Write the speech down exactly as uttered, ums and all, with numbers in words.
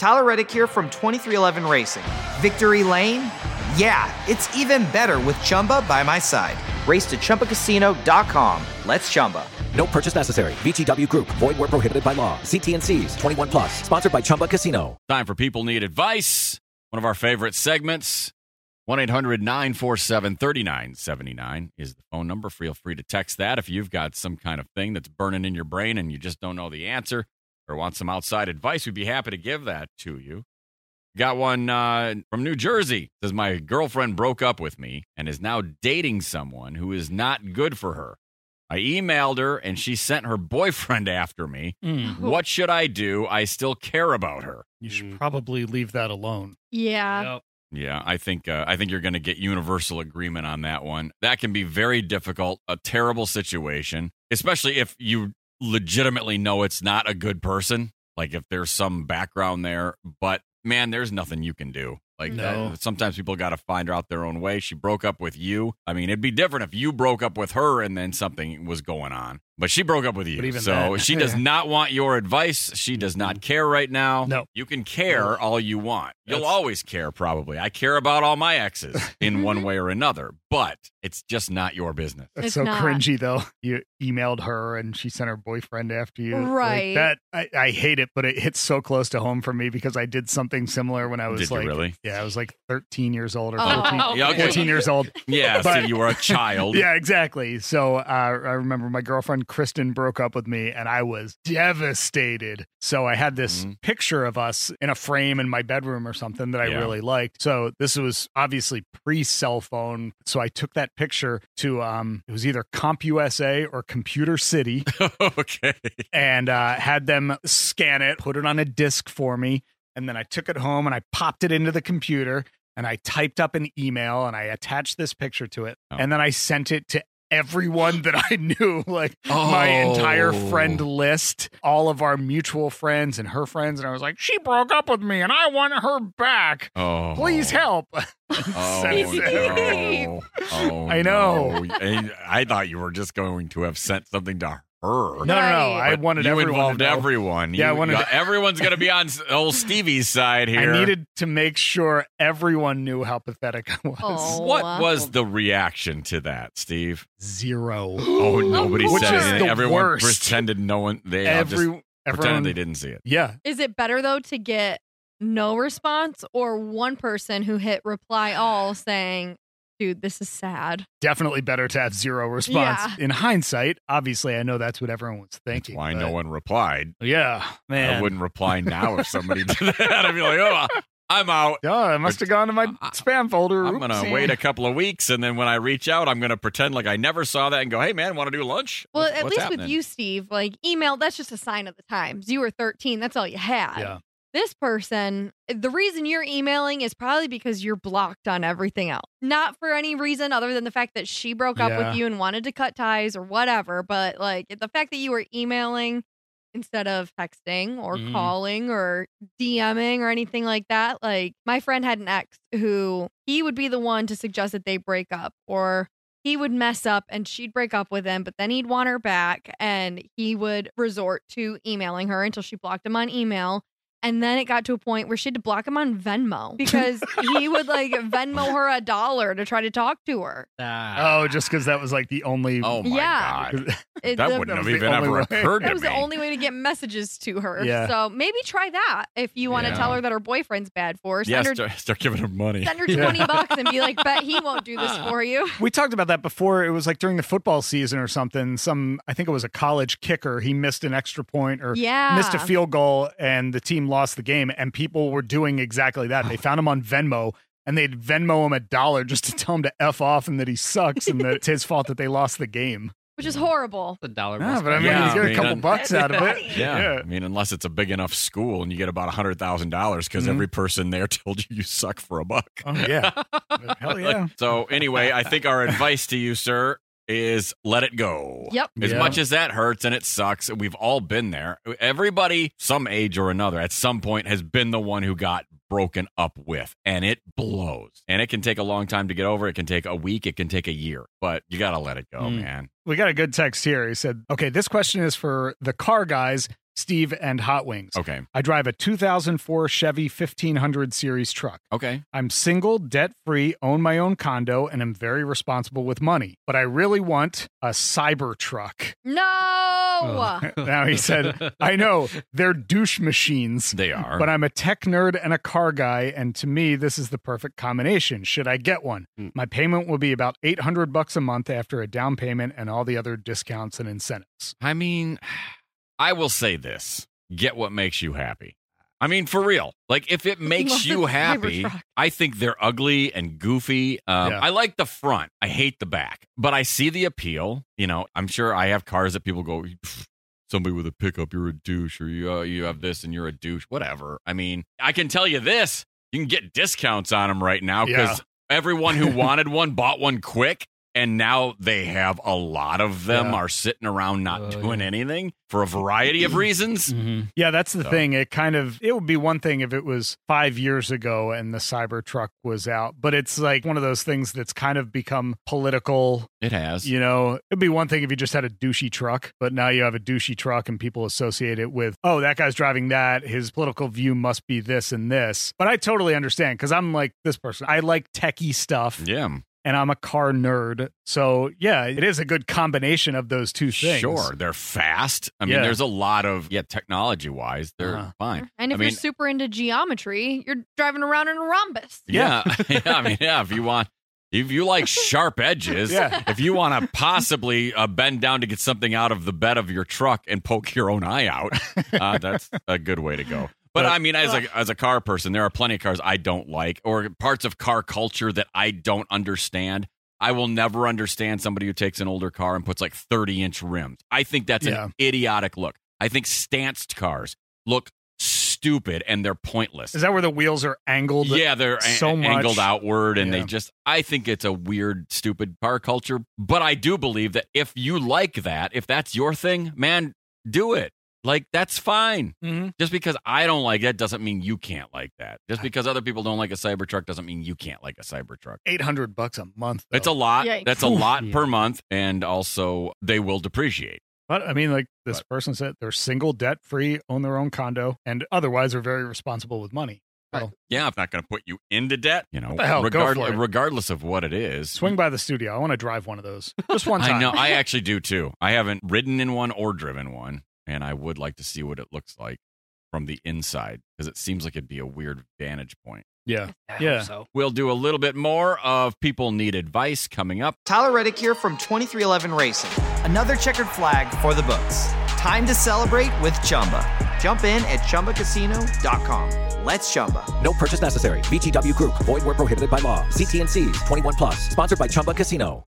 Tyler Reddick here from twenty-three eleven Racing. Victory Lane? Yeah, it's even better with Chumba by my side. Race to Chumba Casino dot com. Let's Chumba. No purchase necessary. V G W Group. Void where prohibited by law. See T and C's. twenty-one plus. Sponsored by Chumba Casino. Time for People Need Advice. One of our favorite segments. one eight hundred nine four seven three nine seven nine is the phone number. Feel free to text that if you've got some kind of thing that's burning in your brain and you just don't know the answer or want some outside advice. We'd be happy to give that to you. Got one uh, from New Jersey. Says, my girlfriend broke up with me and is now dating someone who is not good for her. I emailed her and she sent her boyfriend after me. Mm. What should I do? I still care about her. You should probably leave that alone. Yeah. Yep. Yeah, I think uh, I think you're going to get universal agreement on that one. That can be very difficult, a terrible situation, especially if you legitimately know it's not a good person. Like if there's some background there, but man, there's nothing you can do. Like No. that. Sometimes people got to find out their own way. She broke up with you. I mean, it'd be different if you broke up with her and then something was going on. But she broke up with you. But even so then- she does not want your advice. She does not care right now. No. You can care all you want. You'll That's- always care, probably. I care about all my exes in one way or another, but it's just not your business. That's It's so not. cringy, though. You emailed her and she sent her boyfriend after you. Like, Right. that I, I hate it, but it hits so close to home for me because I did something similar when I was Did you like, really? yeah, I was like thirteen years old or Oh, fourteen, Yeah, okay. fourteen years old. Yeah, But- so you were a child. Yeah, exactly. So uh, I remember my girlfriend Kristen broke up with me and I was devastated. So I had this Mhm. picture of us in a frame in my bedroom or something that I Yeah. really liked. So this was obviously pre-cell phone. So I took that picture to um it was either CompUSA or Computer City Okay. and uh, had them scan it, put it on a disc for me, and then I took it home and I popped it into the computer and I typed up an email and I attached this picture to it, Oh. and then I sent it to everyone that I knew, like my entire Oh. friend list, all of our mutual friends and her friends, and I was like, she broke up with me and I want her back. Oh. Please help. Oh, Sent it. no. Oh, I know. no. And I thought you were just going to have sent something to her. No, no, no. I But wanted you everyone involved to know. everyone. Yeah, I You- wanted you- to- everyone's going to be on s- old Stevie's side I here. needed to make sure everyone knew how pathetic I was. Oh. What was the reaction to that, Steve? Zero. Oh, nobody Which said is anything. the Everyone worst. pretended no one. They all Every, just everyone, pretended they didn't see it. Yeah. Is it better, though, to get no response or one person who hit reply all saying, dude, this is sad? Definitely better to have zero response. Yeah. In hindsight, obviously, I know that's what everyone was thinking. Why but- no one replied? Yeah, man. I wouldn't reply now if somebody did that. I'd be like, oh, I'm out. Oh, I must have gone to my I- spam folder. I'm going to Oopsie. wait a couple of weeks, and then when I reach out, I'm going to pretend like I never saw that and go, hey, man, want to do lunch? Well, What's- at what's least with happening? you, Steve, like email, that's just a sign of the times. You were thirteen. That's all you had. Yeah. This person, the reason you're emailing is probably because you're blocked on everything else. Not for any reason other than the fact that she broke up Yeah. with you and wanted to cut ties or whatever. But like the fact that you were emailing instead of texting or Mhm. calling or DMing or anything like that. Like my friend had an ex who he would be the one to suggest that they break up, or he would mess up and she'd break up with him, but then he'd want her back and he would resort to emailing her until she blocked him on email. And then it got to a point where she had to block him on Venmo because he would like Venmo her a dollar to try to talk to her. Oh, just because that was like the only. Oh, my Yeah. God. It- That the- wouldn't have was the even only ever way. occurred to That was me. the only way to get messages to her. Yeah. So maybe try that if you want to Yeah. tell her that her boyfriend's bad for her. Yeah, Send her, start, start giving her money. send her twenty bucks and be like, bet he won't do this for you. We talked about that before. It was like during the football season or something. Some, I think it was a college kicker. He missed an extra point or Yeah. missed a field goal, and the team lost the game. And people were doing exactly that. They found him on Venmo, and they'd Venmo him a dollar just to tell him to F off and that he sucks and that it's his fault that they lost the game. Which is horrible. The dollar. Yeah, but I mean, Yeah, you I get a mean, couple and- bucks out of it. Yeah. I mean, unless it's a big enough school and you get about one hundred thousand dollars because Mhm. every person there told you you suck for a buck. Oh, yeah. Hell yeah. So, anyway, I think our advice to you, sir, is let it go. Yep. As Yeah. much as that hurts and it sucks, we've all been there. Everybody, some age or another, at some point has been the one who got broken up with, and it blows. And it can take a long time to get over. It can take a week. It can take a year, but you got to let it go, Mm. man. We got a good text here. He said, okay, this question is for the car guys Steve and Hot Wings. Okay. I drive a two thousand four Chevy fifteen hundred series truck. Okay. I'm single, debt-free, own my own condo, and am very responsible with money. But I really want a Cybertruck. No. Now he said, I know, they're douche machines. They are. But I'm a tech nerd and a car guy, and to me, this is the perfect combination. Should I get one? Mm. My payment will be about eight hundred bucks a month after a down payment and all the other discounts and incentives. I mean, I will say this. Get what makes you happy. I mean, for real. Like, if it makes you happy, Cybertruck. I think they're ugly and goofy. Um, Yeah. I like the front. I hate the back. But I see the appeal. You know, I'm sure I have cars that people go, somebody with a pickup, you're a douche, or you, uh, you have this and you're a douche, whatever. I mean, I can tell you this. You can get discounts on them right now because Yeah. everyone who wanted one bought one quick. And now they have a lot of them Yeah. are sitting around not Oh, doing yeah. anything for a variety of reasons. Mm-hmm. Yeah, that's the So- thing. It kind of, it would be one thing if it was five years ago and the Cybertruck was out, but it's like one of those things that's kind of become political. It has. You know, it'd be one thing if you just had a douchey truck, but now you have a douchey truck and people associate it with, oh, that guy's driving that. His political view must be this and this. But I totally understand because I'm like this person. I like techie stuff Yeah. and I'm a car nerd. So yeah, it is a good combination of those two things. Sure. They're fast. I mean, Yeah. there's a lot of, yeah, technology wise, they're Uh-huh. fine. And if I mean, you're super into geometry, you're driving around in a rhombus. yeah. yeah. I mean, yeah, if you want, if you like sharp edges, Yeah. if you want to possibly uh, bend down to get something out of the bed of your truck and poke your own eye out, uh, that's a good way to go. But But- I mean, as a as a car person, there are plenty of cars I don't like, or parts of car culture that I don't understand. I will never understand somebody who takes an older car and puts like thirty inch rims. I think that's Yeah. an idiotic look. I think stanced cars look stupid and they're pointless. Is that where the wheels are angled? Yeah, they're a- so much. angled outward, and Yeah. they just. I think it's a weird, stupid car culture. But I do believe that if you like that, if that's your thing, man, do it. Like, that's fine. Mm-hmm. Just because I don't like that doesn't mean you can't like that. Just because other people don't like a Cybertruck doesn't mean you can't like a Cybertruck. eight hundred bucks a month. Though. It's a lot. Yikes. That's a lot Yeah. per month, and also they will depreciate. But I mean, like this But- person said, they're single, debt free, own their own condo, and otherwise are very responsible with money. So Yeah, it's not going to put you into debt. You know, the hell? Go regard- for it. regardless of what it is. swing by the studio. I want to drive one of those just one time. I know. I actually do too. I haven't ridden in one or driven one, and I would like to see what it looks like from the inside because it seems like it'd be a weird vantage point. Yeah. I Yeah. hope so. We'll do a little bit more of People Need Advice coming up. Tyler Reddick here from twenty-three eleven Racing. Another checkered flag for the books. Time to celebrate with Chumba. Jump in at chumba casino dot com. Let's Chumba. No purchase necessary. V G W Group. Void where prohibited by law. See T N Cs. twenty-one plus. Sponsored by Chumba Casino.